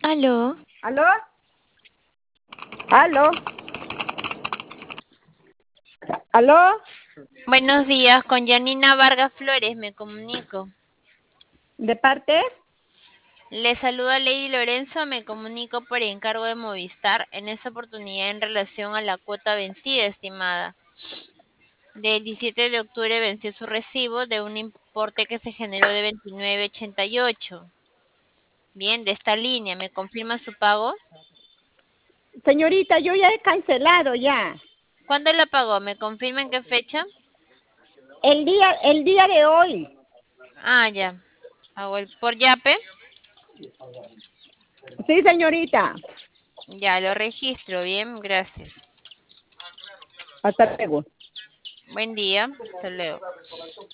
Aló, ¿Aló? ¿Aló? ¿Aló? buenos días, con Janina Vargas Flores me comunico. ¿De parte? Le saluda Lady Lorenzo, me comunico por encargo de Movistar, en esta oportunidad en relación a la cuota vencida, estimada. Del 17 de octubre venció su recibo de un importe que se generó de 29,88. Bien, de esta línea, ¿me confirma su pago? Señorita, yo ya he cancelado ya. ¿Cuándo la pagó? ¿Me confirma en qué fecha? El día de hoy. Ah, ya. ¿Por Yape? Sí, señorita. Ya, lo registro. Bien, gracias. Hasta luego. Buen día. Hasta luego.